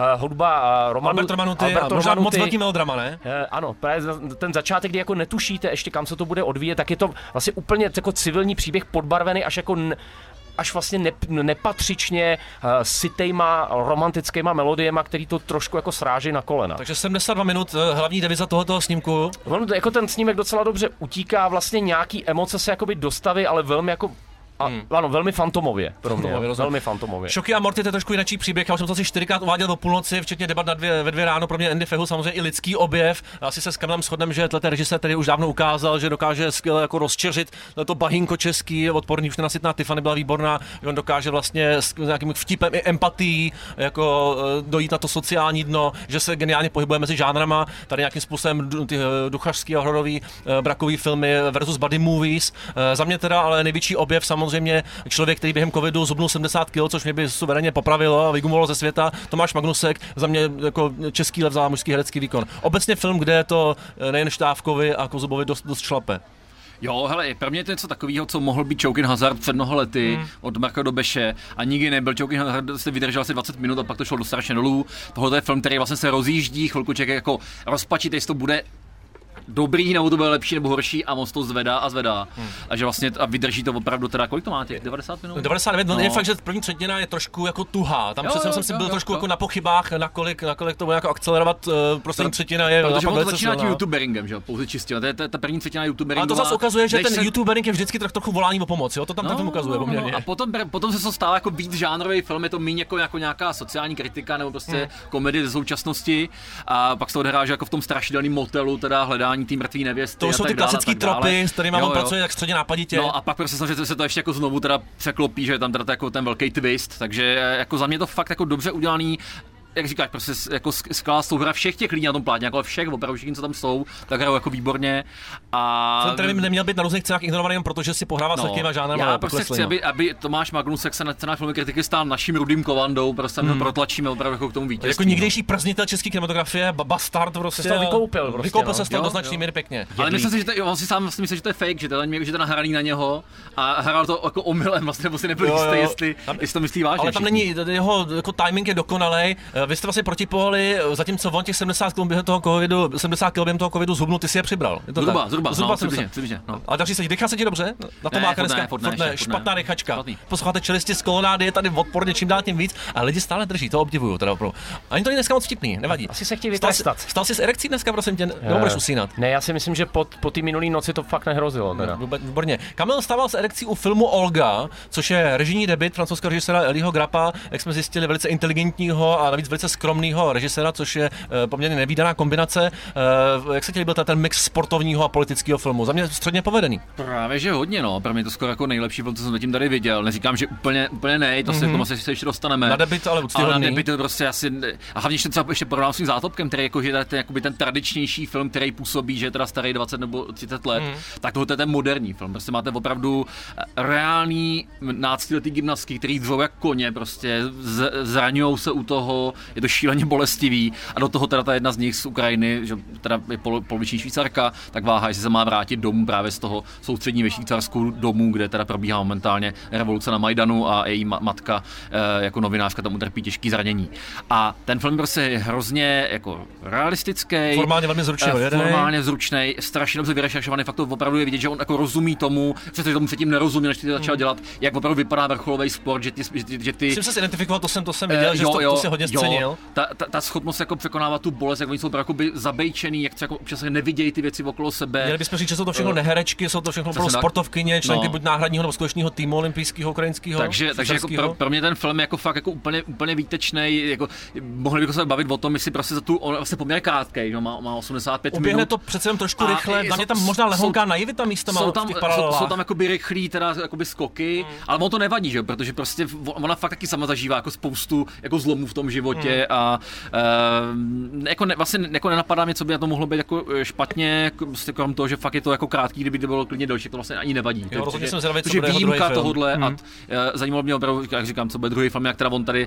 Hudba Albert Romanuty, moc velký melodrama, ne? Ano, ten začátek, kdy jako netušíte ještě kam se to bude odvíjet, tak je to vlastně úplně jako civilní příběh podbarvený až vlastně nepatřičně sitejma romantickýma melodiema, který to trošku jako sráží na kolena. Takže 72 minut, hlavní deviza tohoto snímku. Jako ten snímek docela dobře utíká, vlastně nějaký emoce se jakoby dostaví, ale velmi jako ano, velmi fantomově pro mě, velmi fantomově. Šoky a Morty, to je trošku jiný příběh, já už jsem to asi 4krát uváděl o půlnoci, včetně debat ve 2 ráno, pro mě Andy Fehul samozřejmě i lidský objev. Asi se s Kamilem shodneme, že tenhle režisér tady už dávno ukázal, že dokáže skvěle jako rozčeřit to bahínko český, odporný už nenasytná Tiffany byla výborná, že on dokáže vlastně s nějakým vtipem i empatií jako dojít na to sociální dno, že se geniálně pohybuje mezi žánrama, tady nějakým způsobem ty duchařský a hororový brakový filmy versus buddy movies. Za mě teda ale největší objev samozřejmě člověk, který během covidu zhubnul 70 kg, což mě by suverénně popravilo a vygumovalo ze světa. Tomáš Magnusek, za mě jako český lev za mužský herecký výkon. Obecně film, kde je to nejen Štávkovi a Kozubovi dost šlape. Jo, hele, pro mě je to něco takového, co mohl být Chokin Hazard před mnoho lety od Marka Dobeše a nikdy nebyl. Chokin Hazard se vydržel asi 20 minut a pak to šlo do strašně dolů. Tohle je film, který vlastně se rozjíždí, chvilku člověk jako rozpačit, jestli to bude dobrý, nebo to bude lepší nebo horší a moc to zvedá a zvedá. A že vlastně a vydrží to opravdu teda, kolik to má těch? 90 minut? 99, no. Je fakt, že první třetina je trošku jako tuhá. Tam přece jsem si byl trošku jako na pochybách, nakolik to bude jako akcelerovat, prostě třetina je. Protože ono to začíná tím youtuberingem, že jo, pouze čistě. To je ta první třetina youtuberingu. A to zase ukazuje, že ten youtubering je vždycky trochu volání o pomoc, jo? To tam ten film ukazuje poměrně. A potom se to stává jako víc žánrový film, je to méně jako nějaká sociální kritika nebo prostě komedie ze současnosti a pak se odehráže jako v tom strašidelném motelu, teda hledání té mrtvé nevěsty. To jsou ty klasické tropy, s kterými on pracuje tak středně nápaditě. No a pak prostě samozřejmě se to ještě jako znovu teda překlopí, že je tam teda jako ten velký twist, takže jako za mě to fakt jako dobře udělaný. Jak říkáš, prostě jako skvělá souhra všech těch lidí na tom plátně, jako všech, opravdu všichni, co tam jsou, tak hrajou jako výborně. A ten neměl být na různých cenách ignorovaný, protože si pohrává s lehkýma žánrama. Já prostě chci, aby Tomáš Magnusek se na cenách filmové kritiky stál naším Rudým Kovandou, prostě my ho protlačíme opravdu jako k tomu vítězství. Jako někdejší prznitel české kinematografie, bastard prostě. Se vykoupil se z toho do značné míry pěkně. Ale myslím si, že on si sám myslí, že to je fake, že to nahraný na něho a hrál to jako omylem, vlastně nebo si nebyl jistý, jestli to myslí vážně. Ale tam není jeho jako timing je dokonalý. vy jste vlastně protipoli, zatímco on těch 70 kg během toho covidu zhubnul, ty si je přibral. Zhruba, přibližně. No. Ale daří se ti, dýchá se ti dobře? Na to máka dneska špatná dechačka. Posloucháte Čelisti z kolonády, je tady odporně čím dál tím víc, a lidi stále drží, to obdivuju teda opravdu. Ani to je dneska moc vtipný, nevadí. Asi se chtějí vytrestat. Stal jsi s erekcí dneska, prosím tě, nebo budeš usínat? Ne, já si myslím, že po té minulý noci to fakt nehrozilo. Teda. Výborně. Kamil stával s erekcí u filmu Olga, což je režijní debut francouzského režiséra Eliho Grappa, jak jsme zjistili, velice inteligentního a navíc velice skromného režiséra, což je poměrně nevídaná kombinace. Jak se ti líbil ten mix sportovního a politického filmu? Za mě středně povedený. Právě že hodně, no. Pro mě to skoro jako nejlepší film, co jsem zatím tady viděl. Neříkám, že úplně ne, to se tomu se ještě dostaneme. Na debut, ale úctyhodný. Na debut to prostě asi, a hlavně třeba ještě porovnám s tím Zátopkem, který jakože ten tradičnější film, který působí, že je teda starý 20 nebo 30 let, tak tohle je ten moderní film. Prostě máte opravdu reální náctiletý gymnastky, který dřou jak koně, prostě zraňujou se u toho, je to šíleně bolestivý, a do toho teda ta jedna z nich z Ukrajiny, že teda je poloviční Švýcarka, tak váhá, jestli se má vrátit domů právě z toho soustřední ve Švýcarsku domů, kde teda probíhá momentálně revoluce na Majdanu a její matka jako novinářka tam utrpí těžký zranění. A ten film prostě je hrozně jako realistický, formálně velmi zručný, strašně dobře vyrešeršovaný, fakt to opravdu je vidět, že on jako rozumí tomu, přestože tomu předtím nerozuměl, než ty začal dělat, jak opravdu vypadá vrcholový sport, že ty Jsem se identifikoval, to jsem viděl, že to si hodně scenil. Ta schopnost jako překonávat tu bolest, jak oni jsou jakoby zabejčený, jak třeba jako občas nevidějí ty věci okolo sebe. Měli bychom říct, že jsou to všechno neherečky, jsou to všechno sportovkyně, členky buď náhradního nebo skutečného týmu olympijského, ukrajinského. Takže jako pro mě ten film jako fakt jako úplně výtečný, jako mohli bychom se bavit o tom, jestli prostě za tu on vlastně poměrně krátký, no, má 85 minut. Uběhne to přece jen trošku rychle, tam je tam možná lehonká naivita místama jsou tam jakoby rychlý teda jakoby skoky, ale ono to nevadí, že? Protože prostě ona fakt taky sama zažívá jako spoustu jako zlomů v tom životě a vlastně jako nenapadá mě, co by na to mohlo být jako špatně, prostě krom toho, že fakt je to jako krátký, kdyby to bylo klidně delší, to vlastně ani nevadí. Jo, rozhodně jsem zvědavý, co bude výjimka tohodle a zajímalo mě opravdu, jak říkám, co bude druhý film, jak teda on tady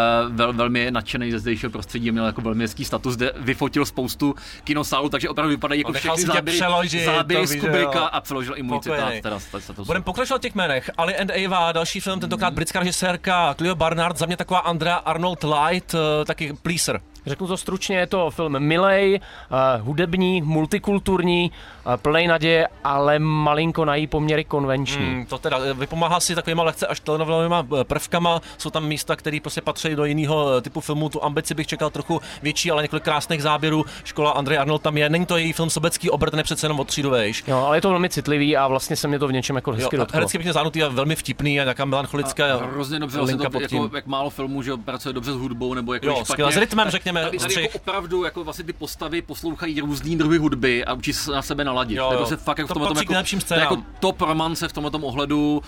velmi nadšený ze zdejšího prostředí, měl jako velmi hezký status, kde vyfotil spoustu kinosálů, takže opravdu vypadají jako všechny záběry z Kubricka a přeložil i můj citát. Budeme pokračovat v těch jménech. Ali and Eva, další film, tentokrát britská režisérka Cleo Barnard, za mě taková Andrea Arnold Light, taky pleaser. Řeknu to stručně, je to film milej, hudební, multikulturní, plnej naděje, ale malinko na její poměry konvenční. To teda vypomáhá si takovýma lehce až telenovelovýma prvkama, jsou tam místa, které prostě patří do jiného typu filmu, tu ambici bych čekal trochu větší, ale několik krásných záběrů, škola Andrea Arnold tam je, není to její film sobecký obrt, ne přece jenom od třídu vejš. Jo, ale je to velmi citlivý a vlastně se mě to v něčem jako hezky dotklo. Herecky pěkně zahnutý a velmi vtipný a nějaká melancholická hrozně dobře linka pod tím. Jako, jak málo filmů, že pracuje dobře s hudbou nebo jako špatně. S rytmem řekněme. Tady jako opravdu jako vlastně ty postavy poslouchají různý druhy hudby a učí se na sebe naladit. Jo. To se fakt jako to v tomhle jako top romance v tomhle ohledu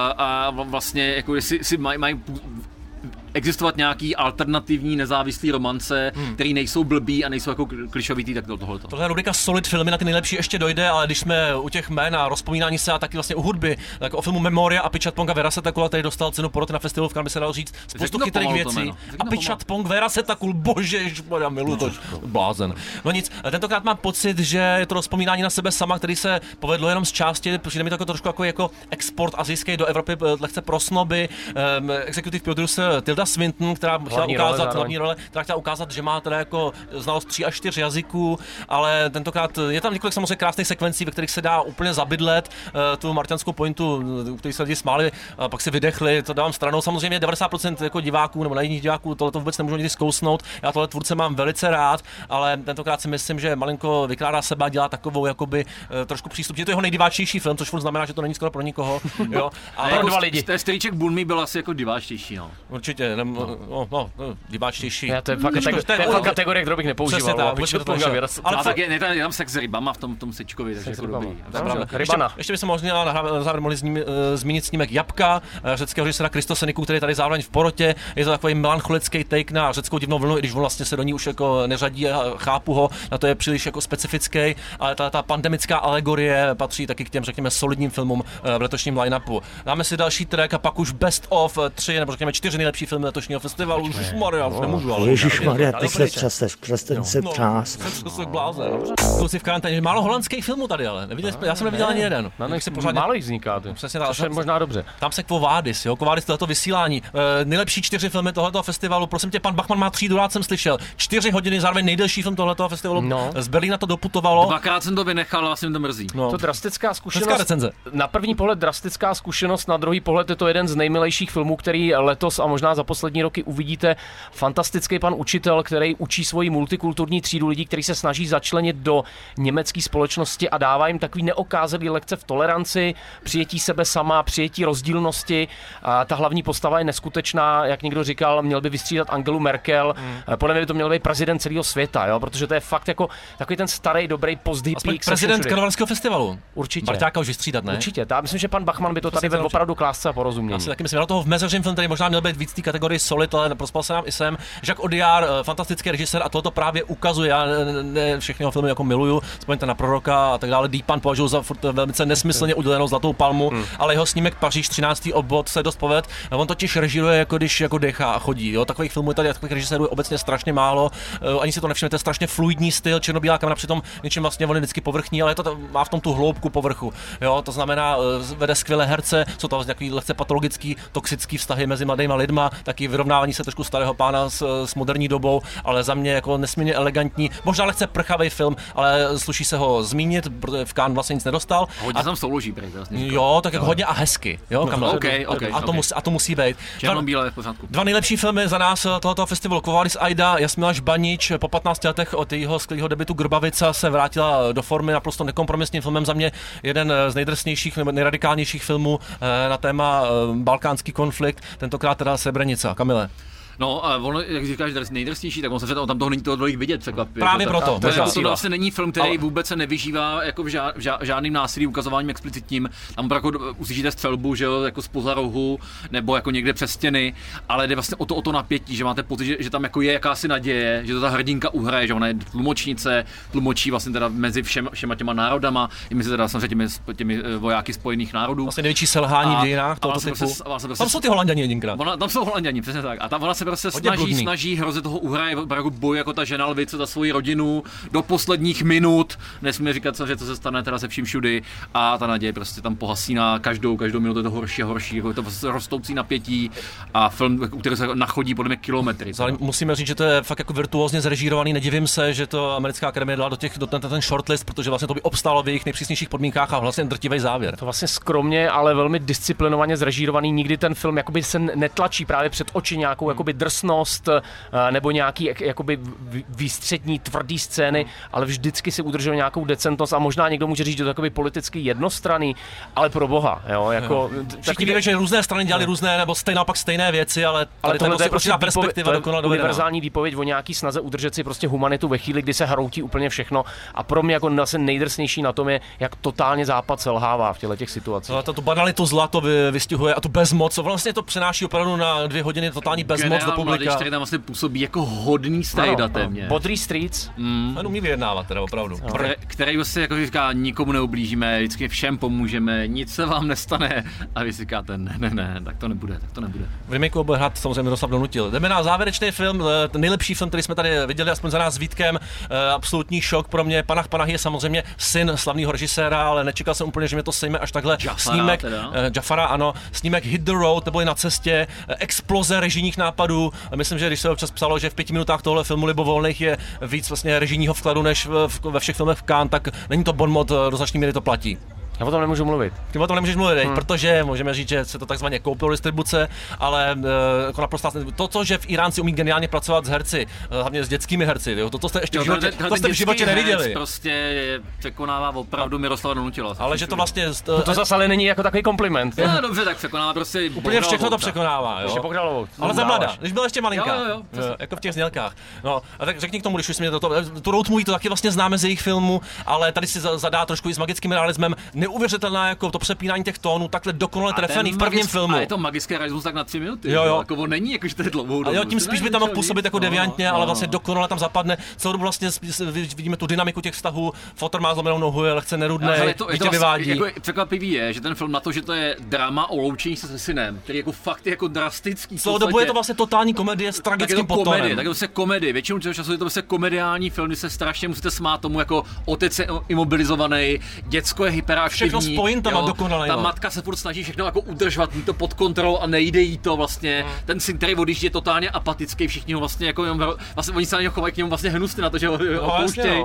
a vlastně jako jestli mají existovat nějaký alternativní nezávislý romance, který nejsou blbý a nejsou jako klišovitý, tak tohleto. Tohle je rubrika Solid filmy, na ty nejlepší ještě dojde, ale když jsme u těch jmén a rozpomínání se a taky vlastně u hudby, tak o filmu Memoria a Pichatpong Veraseta, který dostal cenu poroty na festivalu v Cannes, by se dalo říct spoustu chytrých věcí. A Pichatpong Veraseta, bože, já miluji to, blázen. No nic, tentokrát mám pocit, že je to rozpomínání na sebe sama, který se povedlo jenom z části, přijde mi to trošku jako export asijský do Evropy, lehce pro snoby, executive producer Tilda Swinton, která chtěla ukázat hlavní role, která chtěla ukázat, že má teda jako znalost 3 až 4 jazyků, ale tentokrát je tam několik samozřejmě krásných sekvencí, ve kterých se dá úplně zabydlet tu marťanskou pointu, u kterých se lidi smáli, a pak si vydechli, to dávám stranou. Samozřejmě 90% jako diváků nebo naivních diváků tohle to vůbec nemůžu nikdy zkousnout. Já tohle tvůrce mám velice rád, ale tentokrát si myslím, že malinko vykládá sebe a dělá takovou jakoby trošku přístup. Je to jeho nejdiváčtější film, což znamená, že to není skoro pro nikoho, jo. Ale pro 2 lidi. Strýček Bunmi byl asi jako diváčtější, no. Určitě, diváčtější. To je fakt kategorie, kterou bych nepoužíval. Ale tak je tam sex s rybama v tom sečkovi, takže to dobrý. Ještě by se možná na závěr mohli zmínit snímek Jabka, řeckého režiséra Christoseniku, který je tady zároveň v porotě. Je to takový melancholický take na řeckou divnou vlnu, i když on vlastně se do ní už jako neřadí a chápu ho, na to je příliš jako specifický, ale ta pandemická alegorie patří taky k těm, řekněme, solidním filmům v letošním line-upu. Dáme si další track a pak už best of 3 nebo řekněme 4 nejlepší filmy film letošního festivalu. Ježišmarja, už nemůžu, ale... Ježišmarja, ty se přestaň se třás. Jsem blázen. Kluci v karanténě, málo holandských filmů tady, ale já jsem neviděl ani jeden. Málo jich vzniká, přesně což je možná dobře. Tam se Quo Vadis, jo, Quo Vadis tohleto vysílání. Nejlepší 4 filmy tohoto festivalu, prosím tě, pan Bachmann má 3 rád jsem slyšel. 4 hodiny, zároveň nejdelší film tohoto festivalu. Z Berlína to doputovalo. 2krát jsem to vynechal, vlastně mi to mrzí. To drastická zkušenost. Na první pohled drastická zkušenost, na druhý pohled je to jeden z nejmilejších filmů, který letos a možná za poslední roky uvidíte. Fantastický pan učitel, který učí svoji multikulturní třídu lidí, který se snaží začlenit do německé společnosti a dává jim takový neokázalý lekce v toleranci, přijetí sebe sama, přijetí rozdílnosti. A ta hlavní postava je neskutečná, jak někdo říkal, měl by vystřídat Angelu Merkel. Podle mě by to měl být prezident celého světa, jo? Protože to je fakt jako takový ten starý, dobrý post-hippie. Prezident Karlovarského festivalu. Určitě. Barťáka už vystřídat, ne? Určitě. Já myslím, že pan Bachmann by to tady vedl opravdu k lásce a porozumění. Já si taky myslím, na toho v mezeřím film, který možná měl být víc té kategorii solid, ale prospal se nám i sem. Jacques Audiard, fantastický režisér, a tohoto právě ukazuje. Já ne všechny filmy jako miluju, vzpomeňte na Proroka a tak dále. Deep Pan považuji za velmi nesmyslně udělenou zlatou palmu, ale jeho snímek Paříž 13. obvod se dost poved. On totiž režíruje, jako když jako dechá a chodí. Jo? Takových filmů tady, takových režisérů je obecně strašně málo. Ani si to nevšimnete, strašně fluidní styl, černobílá kamera, přitom něčím vlastně on je vždycky povrchní, ale to má v tom tu hloubku povrchu. Jo? To znamená, vede skvělé herce, jsou to vlastně takový lehce patologický, toxický vztahy mezi mladýma lidma, taky vyrovnávání se trošku starého pána s moderní dobou, ale za mě jako nesmírně elegantní, možná lehce prchavý film, ale sluší se ho zmínit, protože v Cannes vlastně nic nedostal. Hodně tam souloží, jo, tak jako hodně a hezky, jo, okay. A to musí být. Černobílé v pořádku. 2 nejlepší filmy za nás tohoto festivalu: Quo Vadis Aida. Jasmila Žbanič po 15 letech od jejího skvělého debutu Grbavica se vrátila do formy naprosto nekompromisním filmem, za mě jeden z nejdrsnějších nebo nejradikálnějších filmů na téma balkánský konflikt, tentokrát teda Srebrenica. Kamile. No, a ono, jak říkáš, nejdrsnější, tak on se tam toho není tolik vidět, překvapivě. Právě proto. To vlastně není film, který vůbec se nevyžívá jako v žádným násilí, ukazováním explicitním. Tam jako uslyšíte střelbu, že jo, jako zpoza rohu, nebo jako někde přes stěny, ale jde vlastně o to napětí, že máte pocit, že tam jako je jakási naděje, že to ta hrdinka uhraje, že ona je tlumočnice, tlumočí vlastně teda mezi všema těma národama, i mezi teda samozřejmě těmi vojáky Spojených národů. Vlastně největší selhání v dějinách tohoto typu. Tam jsou ty Holanďani jedinkrát. Tam jsou Holanďani, přesně tak. A ona se prostě snaží hrozit toho uhraje jako boj jako ta žena lvice za svoji rodinu do posledních minut. Nesmíme říkat, že to se stane teda se vším všudy, a ta naděje prostě tam pohasíná každou minutu, je to horší a horší, jako to rostoucí napětí, a film, který se nachodí podle mě kilometry. Musíme říct, že to je fakt jako virtuózně zrežírovaný. Nedivím se, že to americká akademie dala do ten shortlist, protože vlastně to by obstálo v jejich nejpřísnějších podmínkách a vlastně drtivý závěr. To vlastně skromně, ale velmi disciplinovaně zrežírovaný. Nikdy ten film jakoby se netlačí právě před oči nějakou jakoby drsnost nebo nějaký jakoby výstřední tvrdý scény, ale vždycky si udržel nějakou decentnost, a možná někdo může říct, že to je politicky jednostranný, ale pro boha, jo, jako všichni víme, že různé strany dělali různé nebo naopak stejné věci, ale tohle je prostě perspektiva dokonale univerzální výpověď o nějaký snaze udržet si prostě humanitu ve chvíli, kdy se hroutí úplně všechno, a pro mě jako vlastně nejdrsnější na tom je, jak totálně Západ selhává v těch situacích. Tu banalitu zla to vystihuje a tu bezmoc, vlastně to přenáší opravdu na 2 hodiny totální bezmoc do publika. Který tam vlastně působí jako hodný strejda téměř. Bodrý Streets. On umí vyjednávat teda opravdu. Který vlastně jako říká, nikomu neublížíme, vždycky všem pomůžeme, nic se vám nestane, a vy si říkáte, ne, tak to nebude. V remakeu bude hrát samozřejmě Miroslav Donutil. Jdeme na závěrečný film, ten nejlepší film, který jsme tady viděli, aspoň za nás s Vítkem, absolutní šok pro mě. Panah je samozřejmě syn slavného režiséra, ale nečekal jsem úplně, že mě to sejme až takhle. Snímek Jafara, ano, snímek Hit the Road, neboli Na cestě, exploze režijních nápadů. Myslím, že když se občas psalo, že v 5 minutách tohle filmu libovolných je víc vlastně režijního vkladu než ve všech filmech v Cannes, tak není to bon mot, do značné míry to platí. Já o tom nemůžu mluvit. Ty o tom nemůžeš mluvit, protože můžeme říct, že se to takzvaně koupilo distribuce, ale jako naprosto to, že v Iránci umí geniálně pracovat s herci, hlavně s dětskými herci, jo, to jste ještě v životě neviděli. Prostě překonává opravdu Miroslava Donutila. Ale že to vlastně to zase ale není jako takový kompliment. No dobře, tak překonává prostě úplně všechno to překonává, jo. Ale za mladá, když byla ještě malinká. Jo, jako v těch znělkách. No, a tak řekni k tomu, když už jsme tu road movie, to taky vlastně známe z jejich filmů, ale tady si zadá trošku i s magickým realismem. neuvěřitelná, jako to přepínání těch tónů, takhle dokonale trefený v prvním filmu. A je to magický realismus tak na 3 minuty. Jo. Jako on není jako, že to je dlouhou dobu. Jo, tím spíš by tam mohl působit jako deviantně, ale vlastně dokonale tam zapadne. Celou dobu vlastně vidíme tu dynamiku těch vztahů. Fotr má zlomenou nohu, je lehce nerudnej, dítě vyvádí. Jako překvapivý je, že ten film na to, že to je drama o loučení se synem, který jako fakt je jako drastický. Celou dobu je to vlastně totální komedie s tragickým podtónem. Tak je to komedie. Většinou času je to vlastně komediální film, kdy se strašně musíte smát tomu, jako otec je imobilizovaný, děcko je hyperaktivní. Všechno s pointama dokonale. Ta matka se furt snaží všechno jako udržovat, mít to pod kontrolou a nejde jí to vlastně. Ten syn, který odjíždí, je totálně apatický, všichni ho vlastně jako vlastně oni se na něho chovají k němu vlastně hnusně na to, že ho opouštějí.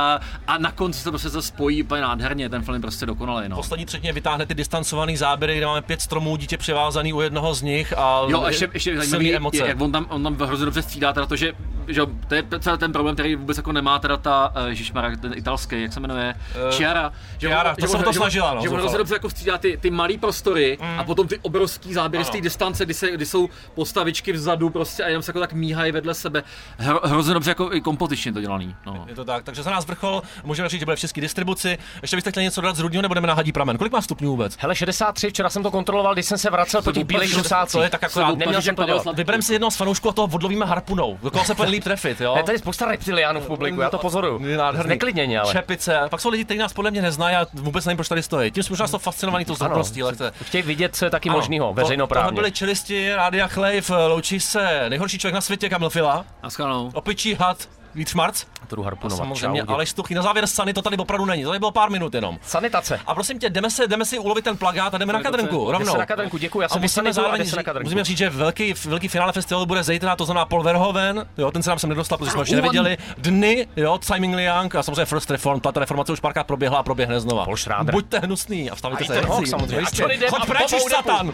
A na konci to prostě se spojí úplně nádherně, ten film je prostě dokonalý. No. Poslední třetině vytáhne ty distancovaný záběry, kde máme 5 stromů, dítě přivázaný u jednoho z nich a ještě zajímavý emoce. Jak on tam hrozně dobře střídá teda to, že to je celý ten problém, který vůbec jako nemá teda ta ježišmarja, ten italský, jak se jmenuje, Chiara. To se to snažila, no. Že on hrozně dobře jako střídá ty malý prostory a potom ty obrovský záběry z té distance, kdy jsou postavičky vzadu prostě a jenom se jako tak míhají vedle sebe. Hrozně dobře jako i kompozičně to dělaný. No. Je to tak, takže za nás vrchol, můžeme říct, že bude v české distribuci. Ještě byste chtěli něco dodat z Rudního, nebo jdeme na Hadí pramen? Kolik má stupňů vůbec? Hele, 63, včera jsem to kontroloval, když jsem se vracel po těch bílých rusácích. To je tak akorát, neměl jsem to dělat. Vybereme si jednoho z fanoušků a toho odlovíme harpunou. Do koho se půjde líp trefit, jo? Je tady spousta reptiliánů v publiku, já to pozoruju. Neklidněně, ale. Čepice. Pak jsou lidi, kteří nás podle mě neznají a vůbec nevím, proč tady stojí. Tím jsme možná fascinovaní tou znalostí, lehce. Chtějí vidět, co je taky možného, veřejnoprávně. To byli čelisti, Rádia Chlejv, loučí se nejhorší člověk na světě, Kamil Fila. Naschledanou. Opičí had, Vít Šmarc. Turu Harpunova. Samozřejmě, Aleš Stuchlý. Na závěr Sany to tady opravdu není. To tady bylo pár minut jenom. Sanitace. A prosím tě, jdeme si ulovit ten plagát a jdeme na kadrnku. Rovnou. Na kadrnku, děkuji. Já jsem musíme říct, že velký finále festivalu bude zítra, to znamená Paul Verhoeven. Jo, ten se nám sem nedostal, protože jsme ještě neviděli. Dny, jo, Tsai Ming Liang a samozřejmě First Reform. Ta reformace už párkrát proběhla a proběhne znova. Buďte hnusný a vstavujte se. Samozřejmě. Choď pryč, Satan.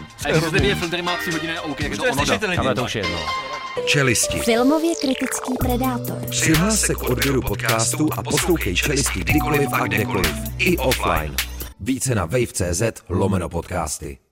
Čelisti. Filmově kritický predátor. Přihlás se k odběru podcastu a poslouchej Čelisti kdykoliv a kdekoliv. I offline. Více na wave.cz/podcasty.